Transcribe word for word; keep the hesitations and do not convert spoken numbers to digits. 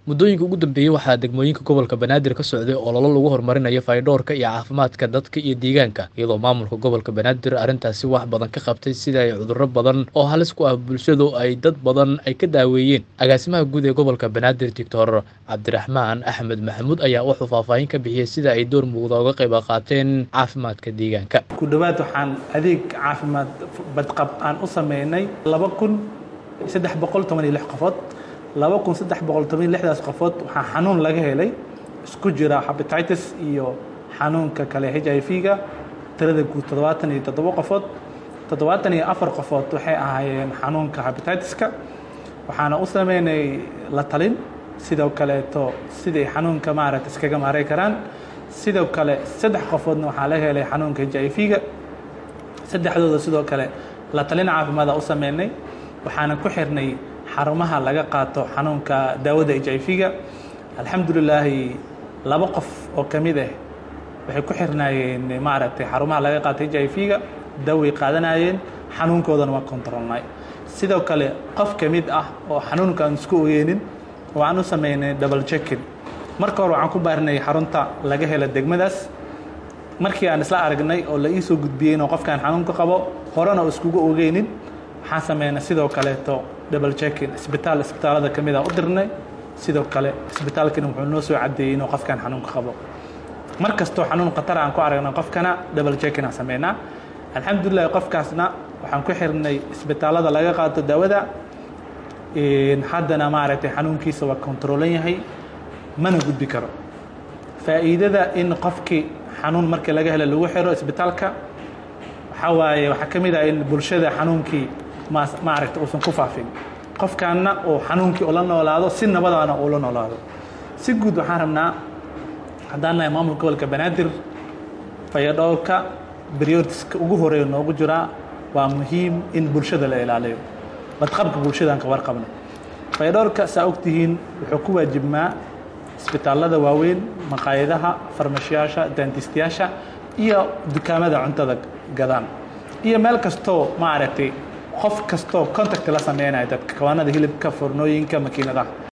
muddooyinka ugu dambeeyay waxaa degmooyinka gobolka Banaadir ka socday olole lagu horumarinayo fayadhowrka iyo caafimaadka dadka iyo deegaanka iyadoo maamulka gobolka Banaadir arrintaasi wax badan ka qabtay sida ay cudurro badan oo halis ku ah bulshadu ay dad badan ay ka daaweeyeen agaasimaha guud ee gobolka Banaadir Doctor Cabdiraxmaan Axmed Maxamuud ayaa wuxuu faahfaahin ka bixiyay sida ay door muuqda uga qayb qaateen caafimaadka deegaanka ku dhawaad waxaan adeeg caafimaad badqab aan u sameynay laba kun saddex boqol toban iyo lix qofood laba kun saddex boqol toban iyo lix qofood waxaa xanuun laga helay isku jira hepatitis iyo xanuunka kale H I V-ga tirada guud toddobaatan iyo toddoba qofood toddobaatan iyo afar qofood waxay ahaayeen xanuunka hepatitis-ka waxaana u sameynay la talin sidoo kale to sidii xanuunka maaragtay iskaga maaray karaan sidoo kale saddex qofoodna waxaa laga helay xanuunka H I V-ga saddexdooda sidoo kale la talin caafimaad u sameynay waxaana ku xirnay xarumaha laga qaato xanuunka daawada H I V-ga alxamdulillah laba qof oo kamid ah waxay ku xirnaayeen maaragtay xarumaha laga qaato H I V-ga daaway qaadanayeen xanuunkoodana waa controlnay sidoo kale qof kamid ah oo xanuunka aan isku ogeenin waxaan u sameynay double checking marka hore waxaan ku baarnay xarunta laga helo degmadaas markii aan isla aragnay oo la ii soo gudbiyay inuu qofkan xanuunka qabo horena oo iskugu ogeenin waxaan sameynay sidoo kale to double checking isbitaal isbitaalada kamid ah u dirnay sidoo kale isbitaalkina wuxuu noo soo cadeeyay inuu qofkan xanuunka qabo markastoo xanuun khatar aan ku aragno qofkana double checking aan sameynaa alxamdulillah qofkaasna waxaan ku xirnay isbitaalada laga qaato daawada in haddana maaragtay xanuunkiisa waa controlan yahay mana gudbi karo faa'iidada in qofkii xanuun markii laga helo lagu xiro isbitaalka waxa waaye waxa kamid ah in bulshada xanuunkii ma maaragtay uusan ku faafin qofkaana oo xanuunkii oo la noolaado si nabadana oo la noolaado si guud waxaan rabnaa haddaan nahay maamulka gobolka Banaadir fayadhowrka prioritiska ugu horeeya noogu jira waa muhiim in bulshada la ilaaliyo badqabka bulshada aan ka warqabno fayadhowrka saa ogtihiin wuxuu ku waajibmaa isbitaalada waaweyn maqaayadaha farmashiyaasha dentistiyaasha iyo dukaamada cuntada gadaan iyo meel kastoo maaragtay qof kastoo contact la sameynaya dadka kawaanada hilibka fornooyinka makiinadaha